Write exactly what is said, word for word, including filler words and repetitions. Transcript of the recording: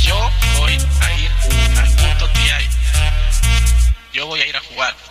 Yo voy a ir al punto T I. Yo voy a ir a jugar.